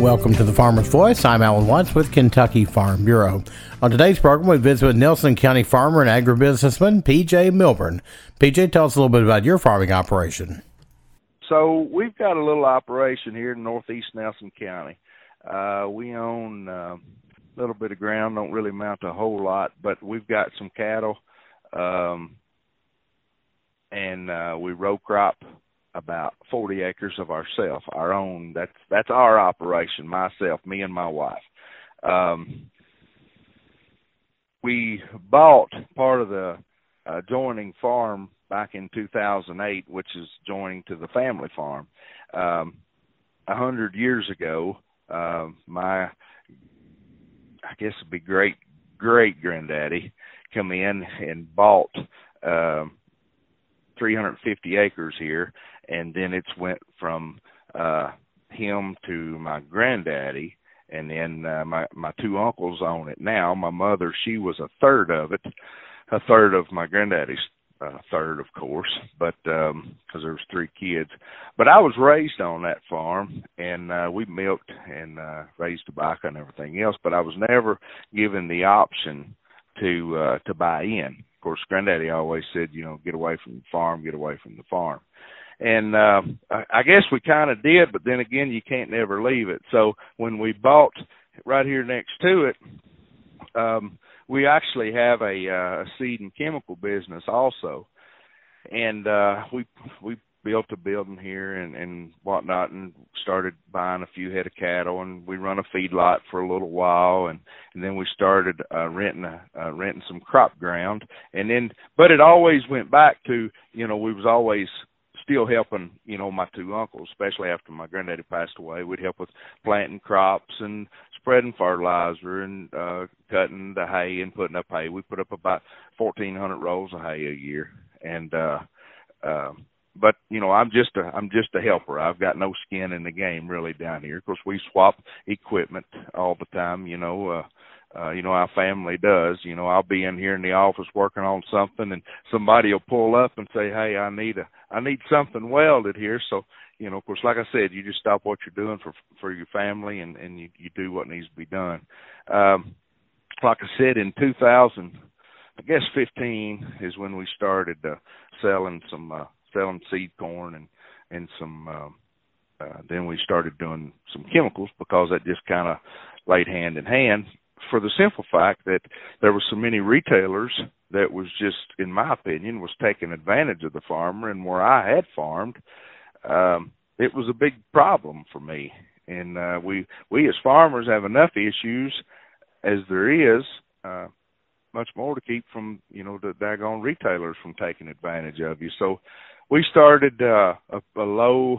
Welcome to the Farmer's Voice. I'm Alan Watts with Kentucky Farm Bureau. On today's program, we visit with Nelson County farmer and agribusinessman P.J. Milburn. P.J., tell us a little bit about your farming operation. So we've got a little operation here in northeast Nelson County. We own a little bit of ground, don't really amount to a whole lot, but we've got some cattle, and we row crop about 40 acres of ourselves, our own. That's our operation, me and my wife. We bought part of the adjoining farm back in 2008, which is joining to the family farm. 100 years ago, my, I guess it'd be great-granddaddy come in and bought 350 acres here, and then it's went from him to my granddaddy, and then my two uncles own it now. My mother, she was a third of my granddaddy's third, of course, but because there was three kids. But I was raised on that farm, and we milked and raised tobacco and everything else, but I was never given the option to buy in. Of course, Granddaddy always said, get away from the farm, get away from the farm. And I guess we kind of did, but then again, you can't never leave it. So when we bought right here next to it, we actually have a seed and chemical business also. And we built a building here and whatnot, and started buying a few head of cattle, and we run a feedlot for a little while, and then we started renting some crop ground, but it always went back to, we was always still helping, my two uncles, especially after my granddaddy passed away. We'd help with planting crops and spreading fertilizer and cutting the hay and putting up hay. We put up about 1,400 rolls of hay a year, and but I'm just a helper. I've got no skin in the game really down here. Of course, we swap equipment all the time. Our family does. I'll be in here in the office working on something, and somebody will pull up and say, "Hey, I need something welded here." So, of course, like I said, you just stop what you're doing for your family, and you do what needs to be done. Like I said, in 2015 is when we started selling seed corn and some. Then we started doing some chemicals, because that just kind of laid hand in hand, for the simple fact that there were so many retailers that was just, in my opinion, was taking advantage of the farmer. And where I had farmed, it was a big problem for me. And we as farmers have enough issues as there is, much more to keep from, the daggone retailers from taking advantage of you. So we started a low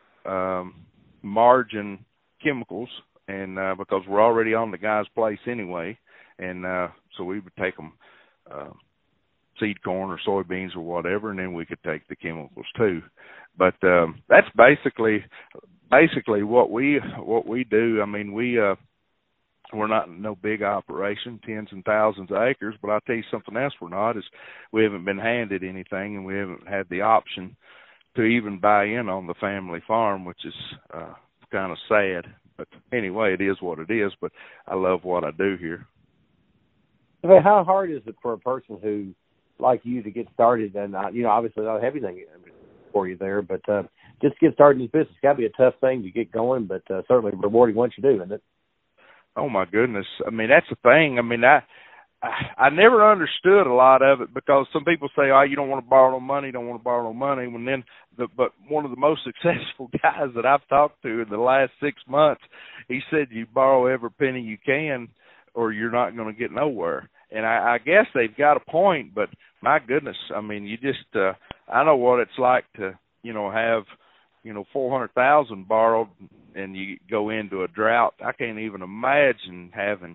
margin chemicals, and because we're already on the guy's place anyway, and so we would take them seed corn or soybeans or whatever, and then we could take the chemicals too. But that's basically what we do. I mean, we're not no big operation, tens and thousands of acres, but I'll tell you something else we're not, is we haven't been handed anything, and we haven't had the option to even buy in on the family farm, which is kind of sad. But anyway, it is what it is, but I love what I do here. How hard is it for a person who, like you, to get started? And, obviously I don't have anything for you there, but just to get started in this business, it's got to be a tough thing to get going, but certainly rewarding once you do, isn't it? Oh, my goodness. I mean, that's the thing. I mean, I never understood a lot of it, because some people say, you don't want to borrow no money, but one of the most successful guys that I've talked to in the last 6 months, he said you borrow every penny you can or you're not going to get nowhere. And I guess they've got a point, but my goodness, I mean, you just, I know what it's like to, have, 400,000 borrowed and you go into a drought. I can't even imagine having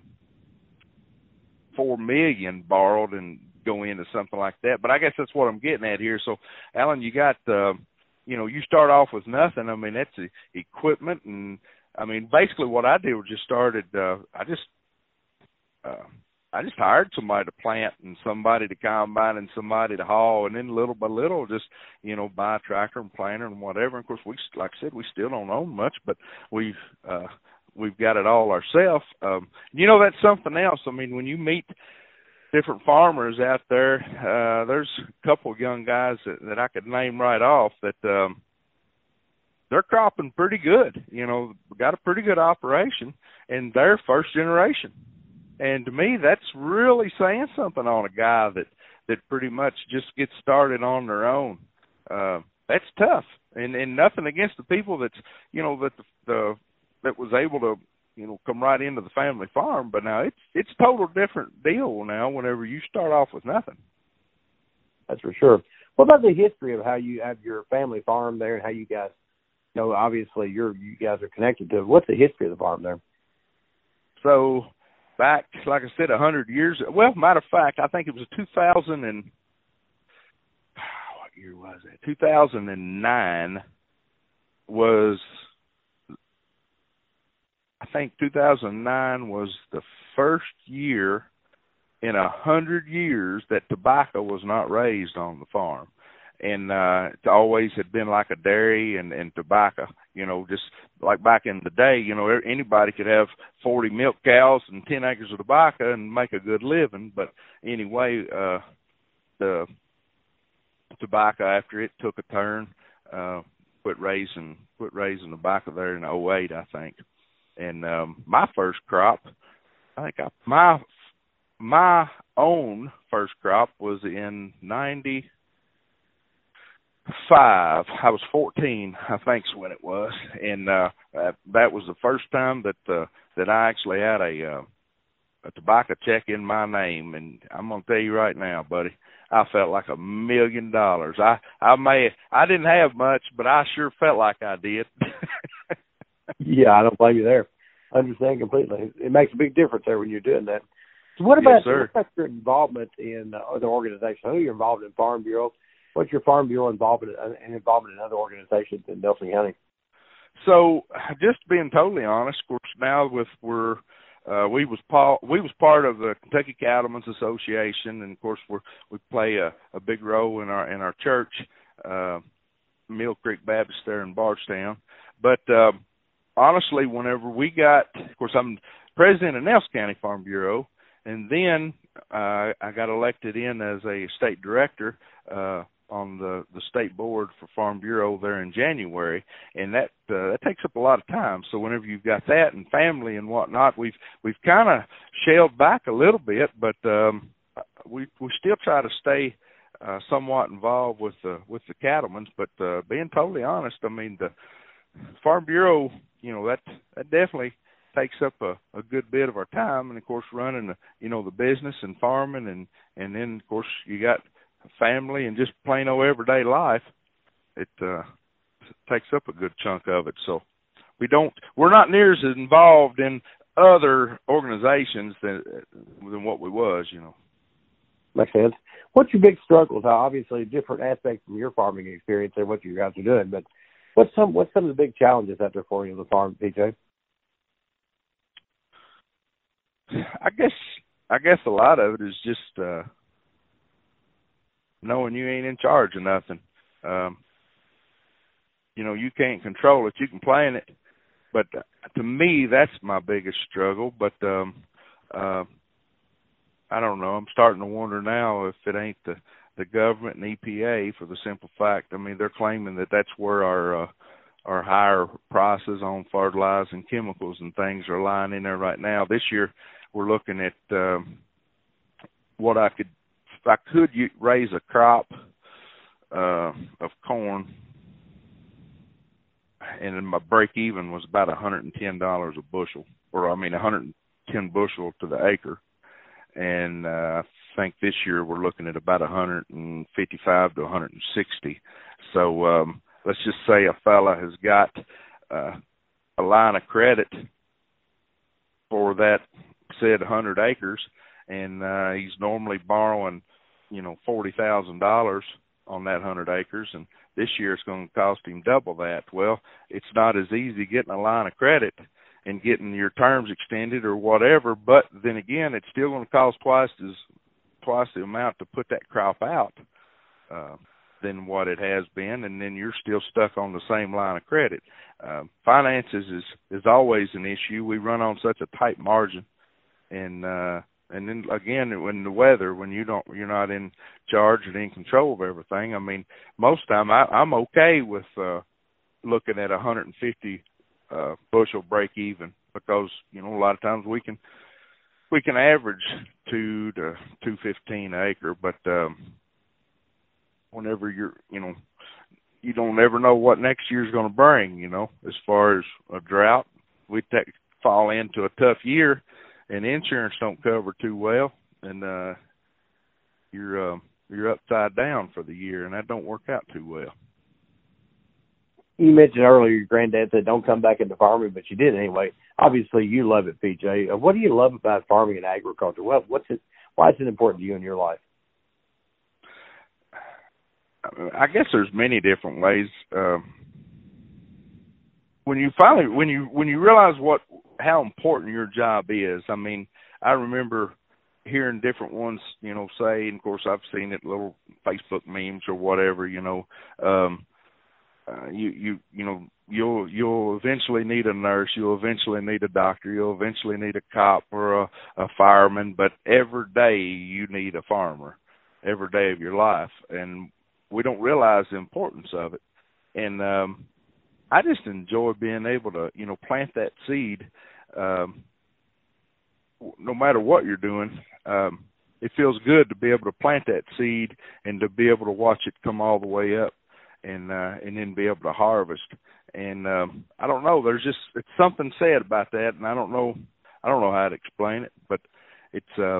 4 million borrowed and go into something like that. But I guess that's what I'm getting at here. So, Alan, you got, you start off with nothing. I mean, that's the equipment. And, I mean, basically what I did was just started, I just hired somebody to plant and somebody to combine and somebody to haul. And then little by little, just, buy a tractor and planter and whatever. And, of course, like I said, we still don't own much, but we've we've got it all ourselves. That's something else. I mean, when you meet different farmers out there, there's a couple of young guys that I could name right off that they're cropping pretty good. Got a pretty good operation, and they're first generation. And to me, that's really saying something on a guy that pretty much just gets started on their own. That's tough, and nothing against the people that's that was able to come right into the family farm. But now it's a total different deal now. Whenever you start off with nothing, that's for sure. What about the history of how you have your family farm there and how you guys? Obviously you guys are connected to it. What's the history of the farm there? So back, like I said, 100 years. Well, matter of fact, I think it was 2000 and what year was it? 2009 was. I think 2009 was the first year in 100 years that tobacco was not raised on the farm. And it always had been like a dairy and tobacco, just like back in the day, anybody could have 40 milk cows and 10 acres of tobacco and make a good living. But anyway, the tobacco, after it took a turn, quit raising tobacco there in 2008, I think. And my first crop, I think my own first crop was in 95. I was 14, I think, is when it was, and that was the first time that I actually had a tobacco check in my name. And I'm gonna tell you right now, buddy, I felt like $1 million. I didn't have much, but I sure felt like I did. Yeah, I don't blame you there. I understand completely. It makes a big difference there when you're doing that. So what about your involvement in other organizations? I know you're involved in Farm Bureau. What's your Farm Bureau involvement in other organizations in Nelson County? So, just being totally honest, of course, now we was part of the Kentucky Cattlemen's Association, and of course we play a big role in our church, Mill Creek Baptist there in Bardstown. But honestly, whenever we got, of course, I'm president of Nelson County Farm Bureau, and then I got elected in as a state director on the state board for Farm Bureau there in January, and that takes up a lot of time. So whenever you've got that and family and whatnot, we've kind of shaled back a little bit, but we still try to stay somewhat involved with the cattlemen. But being totally honest, I mean, the Farm Bureau, that definitely takes up a good bit of our time, and of course running the business and farming, and then of course you got family and just plain old everyday life. It takes up a good chunk of it. So we're not near as involved in other organizations than what we was. Makes sense. What's your big struggles? Obviously, different aspects from your farming experience and what you guys are doing, but what's some of the big challenges out there for you on the farm, PJ? I guess a lot of it is just knowing you ain't in charge of nothing. You can't control it. You can plan it, but to me, that's my biggest struggle. But I don't know. I'm starting to wonder now if it ain't the government and EPA, for the simple fact, I mean, they're claiming that that's where our higher prices on fertilizers and chemicals and things are lying in there right now. This year, we're looking at what I could raise a crop of corn, and then my break even was about $110 a bushel, or 110 bushel to the acre. And I think this year we're looking at about 155 to 160. So let's just say a fella has got a line of credit for that said 100 acres, and he's normally borrowing $40,000 on that 100 acres, and this year it's going to cost him double that. Well, it's not as easy getting a line of credit and getting your terms extended or whatever, but then again, it's still going to cost twice the amount to put that crop out. than what it has been, and then you're still stuck on the same line of credit. Finances is always an issue. We run on such a tight margin, and then again, when the weather, when you're not in charge and in control of everything. I mean, most time I'm okay with looking at 150 bushel break even, because a lot of times we can average 2 to 215 an acre, but whenever you don't ever know what next year's going to bring. As far as a drought, we fall into a tough year, and insurance don't cover too well, and you're upside down for the year, and that don't work out too well. You mentioned earlier your granddad said don't come back into farming, but you did anyway. Obviously, you love it, PJ. What do you love about farming and agriculture? Why is it important to you in your life? I guess there's many different ways. When you realize how important your job is. I mean, I remember hearing different ones, say, and of course I've seen it, little Facebook memes or whatever, you'll eventually need a nurse, you'll eventually need a doctor, you'll eventually need a cop or a fireman, but every day you need a farmer, every day of your life, and we don't realize the importance of it. And I just enjoy being able to, plant that seed. No matter what you're doing, it feels good to be able to plant that seed and to be able to watch it come all the way up, and then be able to harvest. And I don't know, it's something said about that, and I don't know how to explain it, but it's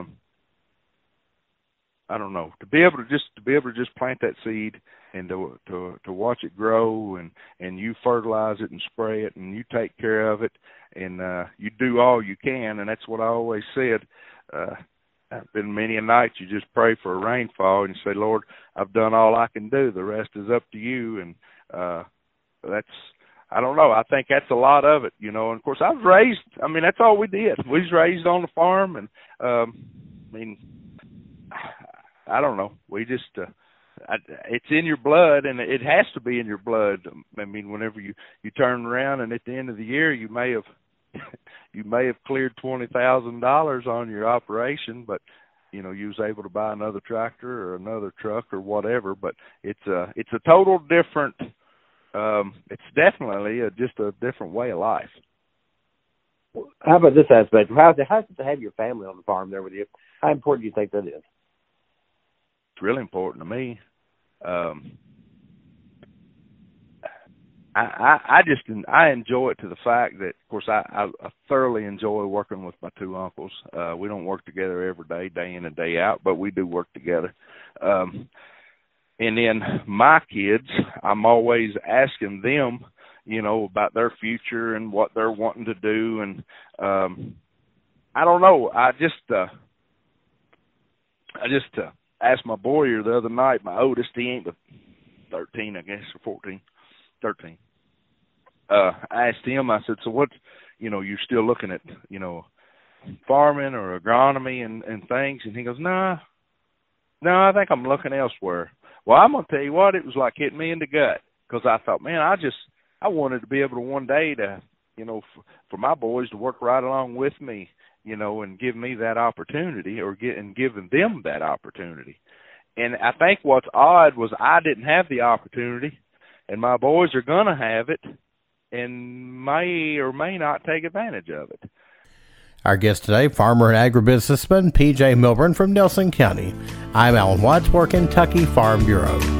I don't know, to be able to just plant that seed and to watch it grow, and you fertilize it and spray it and you take care of it, and you do all you can. And that's what I always said. I've been many a night you just pray for a rainfall and you say, Lord, I've done all I can do. The rest is up to you. And I don't know. I think that's a lot of it, And of course I was raised, that's all we did. We was raised on the farm, and I don't know. We just, it's in your blood, and it has to be in your blood. Whenever you turn around and at the end of the year, you may have cleared $20,000 on your operation, but you was able to buy another tractor or another truck or whatever. But it's a total different. It's definitely just a different way of life. How about this aspect? How is it to have your family on the farm there with you? How important do you think that is? It's really important to me. I enjoy it to the fact that, of course, I thoroughly enjoy working with my two uncles. We don't work together every day in and day out, but we do work together. And then my kids, I'm always asking them, about their future and what they're wanting to do. And I don't know. I just asked my boy here the other night, my oldest, he ain't but 13, I guess, or 14, 13. I asked him, I said, so what, you're still looking at, farming or agronomy and things? And he goes, no, I think I'm looking elsewhere. Well, I'm going to tell you what, it was like hitting me in the gut, because I thought, man, I wanted to be able to one day to, for my boys to work right along with me, and give me that opportunity, or giving them that opportunity. And I think what's odd was I didn't have the opportunity, and my boys are going to have it, and may or may not take advantage of it. Our guest today, farmer and agribusinessman P.J. Milburn from Nelson County. I'm Alan Watts for Kentucky Farm Bureau.